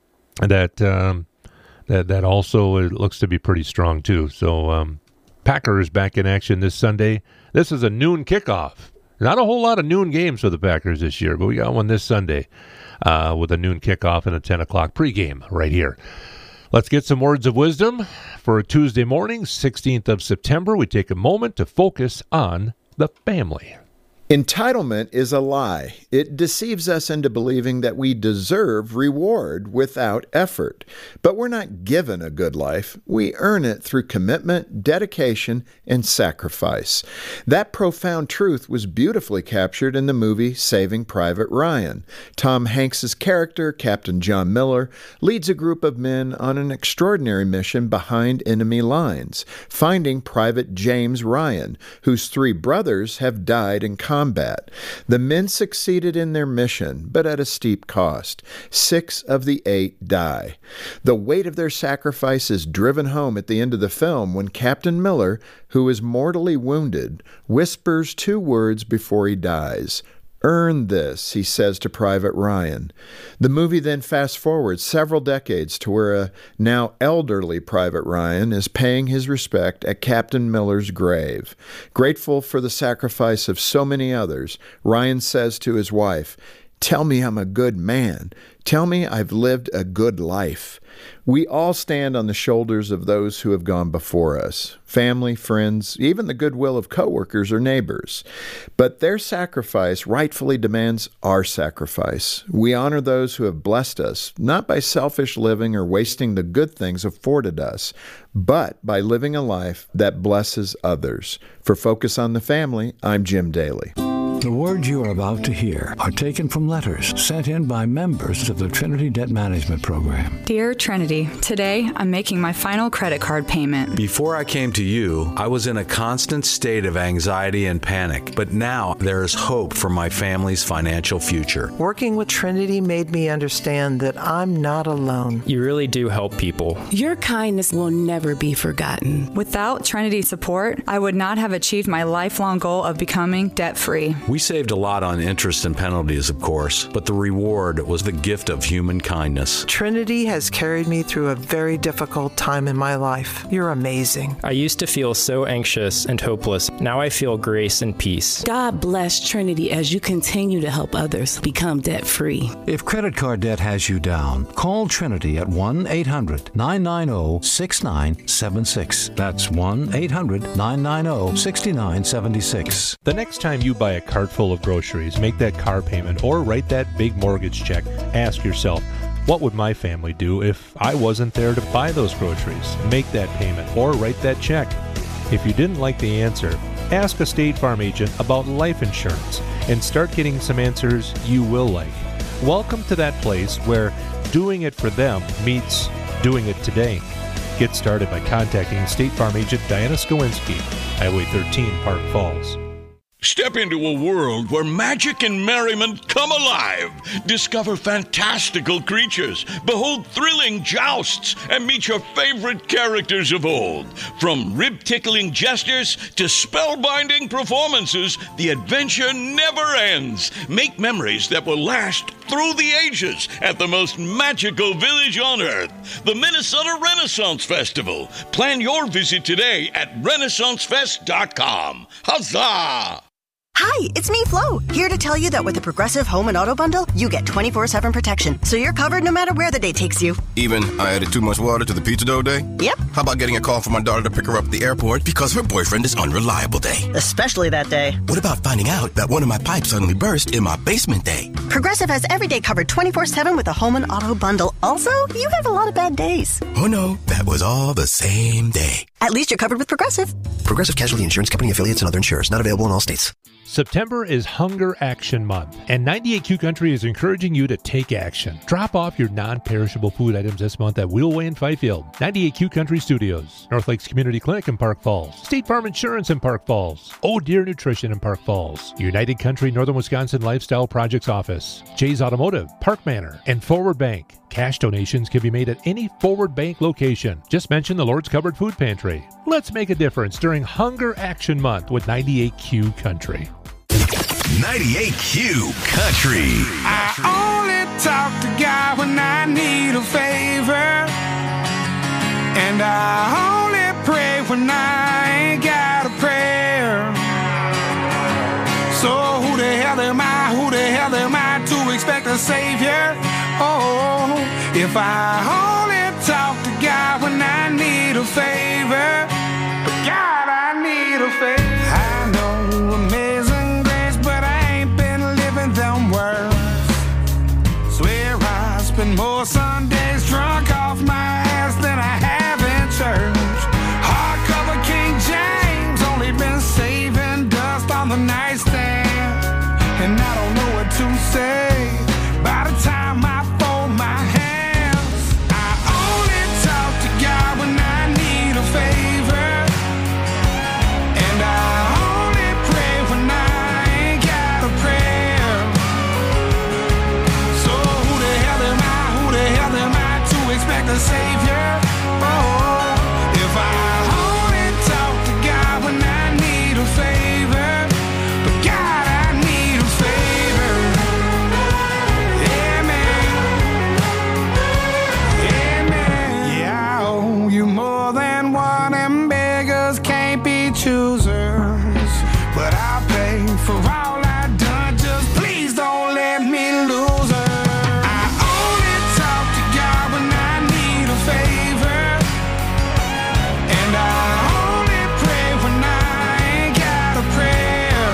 that, um, that that also it looks to be pretty strong too. So um, Packers back in action this Sunday. This is a noon kickoff. Not a whole lot of noon games for the Packers this year, but we got one this Sunday uh, with a noon kickoff and a ten o'clock pregame right here. Let's get some words of wisdom for a Tuesday morning, sixteenth of September. We take a moment to focus on the family. Entitlement is a lie. It deceives us into believing that we deserve reward without effort. But we're not given a good life. We earn it through commitment, dedication, and sacrifice. That profound truth was beautifully captured in the movie Saving Private Ryan. Tom Hanks's character, Captain John Miller, leads a group of men on an extraordinary mission behind enemy lines, finding Private James Ryan, whose three brothers have died in combat. Combat. The men succeeded in their mission, but at a steep cost. Six of the eight die. The weight of their sacrifice is driven home at the end of the film when Captain Miller, who is mortally wounded, whispers two words before he dies. Earn this, he says to Private Ryan. The movie then fast forwards several decades to where a now elderly Private Ryan is paying his respect at Captain Miller's grave. Grateful for the sacrifice of so many others, Ryan says to his wife, "Tell me I'm a good man. Tell me I've lived a good life." We all stand on the shoulders of those who have gone before us, family, friends, even the goodwill of coworkers or neighbors. But their sacrifice rightfully demands our sacrifice. We honor those who have blessed us, not by selfish living or wasting the good things afforded us, but by living a life that blesses others. For Focus on the Family, I'm Jim Daly. The words you are about to hear are taken from letters sent in by members of the Trinity Debt Management Program. Dear Trinity, today I'm making my final credit card payment. Before I came to you, I was in a constant state of anxiety and panic, but now there is hope for my family's financial future. Working with Trinity made me understand that I'm not alone. You really do help people. Your kindness will never be forgotten. Without Trinity's support, I would not have achieved my lifelong goal of becoming debt-free. We saved a lot on interest and penalties, of course, but the reward was the gift of human kindness. Trinity has carried me through a very difficult time in my life. You're amazing. I used to feel so anxious and hopeless. Now I feel grace and peace. God bless Trinity as you continue to help others become debt-free. If credit card debt has you down, call Trinity at one eight hundred nine nine zero six nine seven six. That's one eight hundred nine nine zero six nine seven six. The next time you buy a cart full of groceries, make that car payment, or write that big mortgage check, ask yourself, what would my family do if I wasn't there to buy those groceries, make that payment, or write that check? If you didn't like the answer, ask a State Farm agent about life insurance and start getting some answers you will like. Welcome to that place where doing it for them meets doing it today. Get started by contacting State Farm agent Diana Skowinski, Highway thirteen, Park Falls. Step into a world where magic and merriment come alive. Discover fantastical creatures, behold thrilling jousts, and meet your favorite characters of old. From rib-tickling gestures to spellbinding performances, the adventure never ends. Make memories that will last through the ages at the most magical village on earth, the Minnesota Renaissance Festival. Plan your visit today at renaissance fest dot com. Huzzah! Hi, it's me, Flo, here to tell you that with the Progressive Home and Auto Bundle, you get twenty-four seven protection, so you're covered no matter where the day takes you. Even I added too much water to the pizza dough day? Yep. How about getting a call from my daughter to pick her up at the airport because her boyfriend is unreliable day? Especially that day. What about finding out that one of my pipes suddenly burst in my basement day? Progressive has every day covered twenty-four seven with the Home and Auto Bundle. Also, you have a lot of bad days. Oh no, that was all the same day. At least you're covered with Progressive. Progressive Casualty Insurance Company affiliates and other insurers. Not available in all states. September is Hunger Action Month, and ninety-eight Q Country is encouraging you to take action. Drop off your non-perishable food items this month at Wheelway in Fifield, ninety-eight Q Country Studios, North Lakes Community Clinic in Park Falls, State Farm Insurance in Park Falls, Oh Deer Nutrition in Park Falls, United Country Northern Wisconsin Lifestyle Projects Office, Jay's Automotive, Park Manor, and Forward Bank. Cash donations can be made at any Forward Bank location. Just mention the Lord's Cupboard Food Pantry. Let's make a difference during Hunger Action Month with ninety-eight Q Country. ninety-eight Q Country. I only talk to God when I need a favor, and I only pray when I ain't got a prayer. So who the hell am I, who the hell am I to expect a savior? Oh, if I only talk to God when I need a favor, but God, I need a favor. I know amazing grace, but I ain't been living them words. Swear I spend more Sundays drunk off my ass than I have in church. Hardcover King James, only been saving dust on the nightstand, and I don't know what to say. By the time I fold my hands, I only talk to God when I need a favor, and I only pray when I ain't got a prayer. So who the hell am I, who the hell am I to expect a savior? Oh, if I only talk to God when I need a favor, but God, I need a favor. Yeah, man. Yeah, man. Yeah, I owe you more than one, and beggars can't be choosers. But I'll pay for all I've done, just please don't let me lose her. I only talk to God when I need a favor, and I only pray when I ain't got a prayer.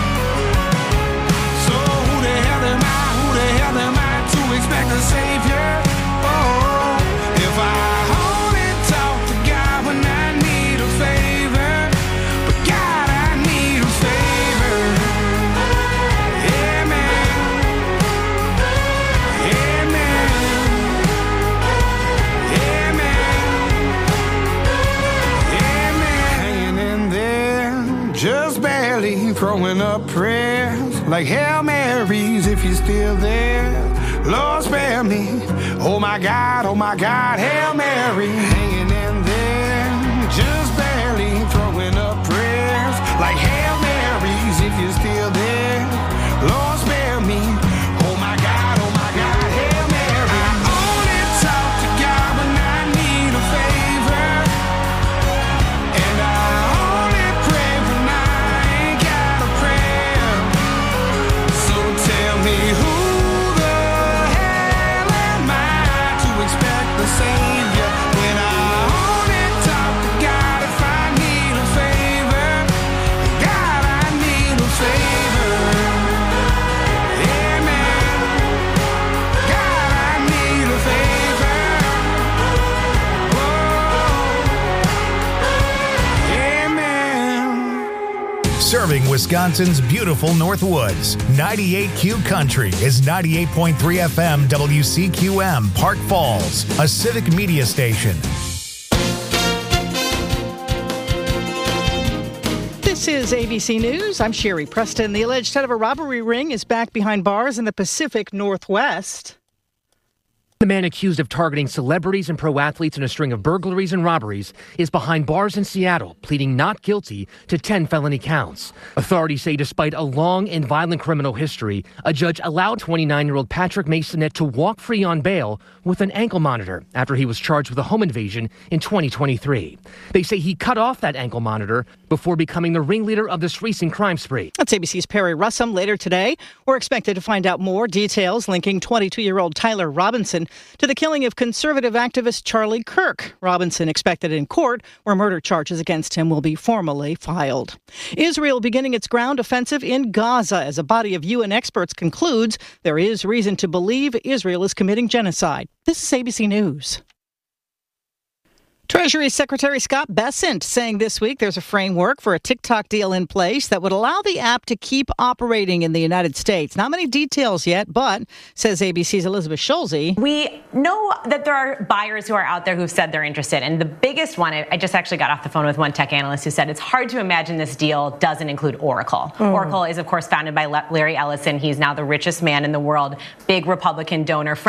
So who the hell am I, who the hell am I to expect a savior? Oh, if I only talk to God when I need a favor, but God, I need a favor. Yeah, man. Yeah, man. Yeah, man. Yeah, man. Hanging in there, just barely throwing up prayers like Hail Marys if you're still there. Lord, spare me. Oh my God, oh my God, Hail Mary. Hanging in there, just barely throwing up prayers like Hail Marys if you're still there. Lord, spare me. Oh my God, oh my God, Hail Mary. I only talk to God when I need a favor, and I only pray when I ain't got a prayer. So tell me who the hell am I to expect the savior when I only talk to God if I need a favor? God, I need a favor. Yeah, man. God, I need a favor. Whoa. Yeah, man. Serving Wisconsin's beautiful North Woods, ninety-eight Q Country is ninety-eight point three F M W C Q M, Park Falls, a civic media station. This is A B C News. I'm Sherry Preston. The alleged head of a robbery ring is back behind bars in the Pacific Northwest. The man accused of targeting celebrities and pro athletes in a string of burglaries and robberies is behind bars in Seattle, pleading not guilty to ten felony counts. Authorities say despite a long and violent criminal history, a judge allowed twenty-nine-year-old Patrick Masonette to walk free on bail with an ankle monitor after he was charged with a home invasion in twenty twenty-three. They say he cut off that ankle monitor before becoming the ringleader of this recent crime spree. That's A B C's Perry Russum. Later today, we're expected to find out more details linking twenty-two-year-old Tyler Robinson to the killing of conservative activist Charlie Kirk. Robinson expected in court, where murder charges against him will be formally filed. Israel beginning its ground offensive in Gaza as a body of U N experts concludes there is reason to believe Israel is committing genocide. This is A B C News. Treasury Secretary Scott Bessent saying this week there's a framework for a TikTok deal in place that would allow the app to keep operating in the United States. Not many details yet, but, says A B C's Elizabeth Schulze, we know that there are buyers who are out there who've said they're interested. And the biggest one, I just actually got off the phone with one tech analyst who said it's hard to imagine this deal doesn't include Oracle. Mm. Oracle is, of course, founded by Larry Ellison. He's now the richest man in the world, big Republican donor.